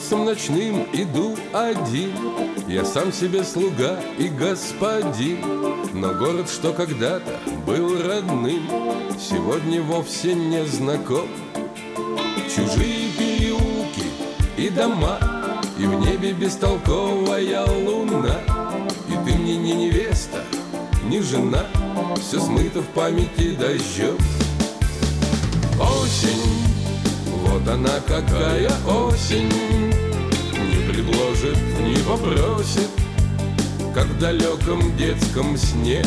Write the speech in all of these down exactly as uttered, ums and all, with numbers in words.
улицам ночным иду один, я сам себе слуга и господин. Но город, что когда-то был родным, сегодня вовсе не знаком. Чужие переулки и дома, и в небе бестолковая луна. И ты мне не невеста, не жена, все смыто в памяти дождем. Осень, вот она какая осень, не предложит, не попросит, как в далеком детском сне.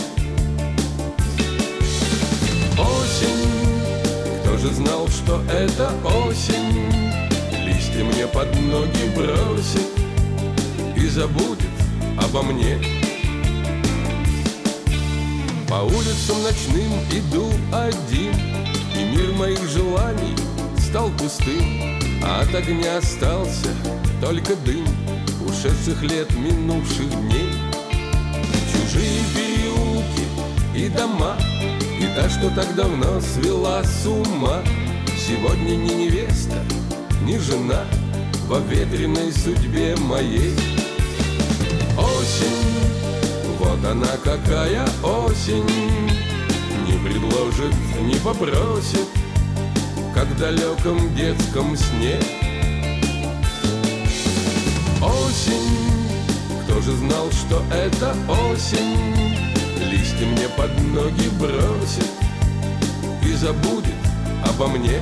Осень, кто же знал, что это осень, листья мне под ноги бросит и забудет обо мне. По улицам ночным иду один, и мир моих желаний стал пустым, а от огня остался только дым ушедших лет, минувших дней. Чужие переулки и дома, и та, что так давно свела с ума, сегодня ни невеста, ни жена во ветреной судьбе моей. Осень, вот она какая осень, не предложит, не попросит, как в далеком детском сне. Осень, кто же знал, что это осень, листья мне под ноги бросит и забудет обо мне.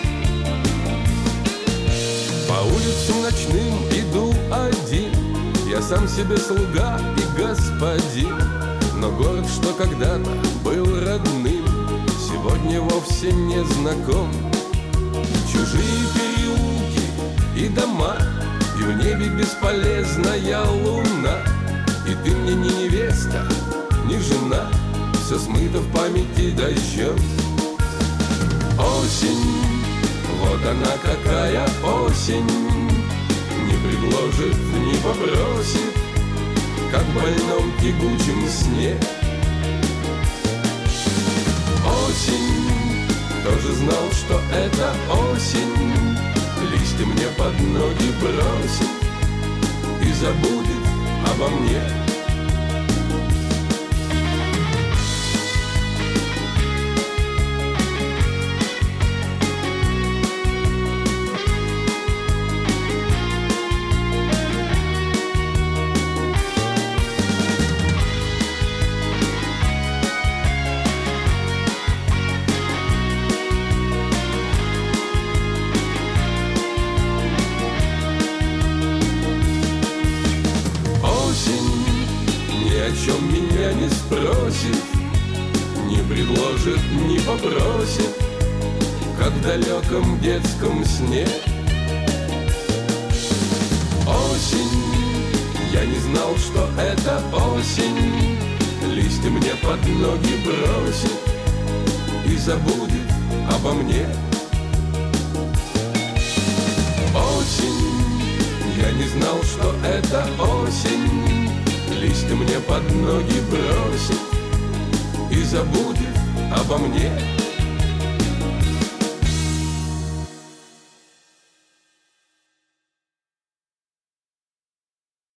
По улицам ночным иду один, я сам себе слуга и господин. Но город, что когда-то был родным, сегодня вовсе не знаком. Чужие переулки и дома, и в небе бесполезная луна. И ты мне не невеста, не жена, все смыто в памяти дождем. Осень, вот она какая осень, не предложит, не попросит, как в больном тягучем сне. Осень, кто же знал, что это осень, листья мне под ноги бросит и забудет обо мне. О чем меня не спросит, не предложит, не попросит, как в далеком детском сне. Осень, я не знал, что это осень, листья мне под ноги бросит и забудет обо мне. Осень, я не знал, что это осень, листья мне под ноги бросит и забудет обо мне.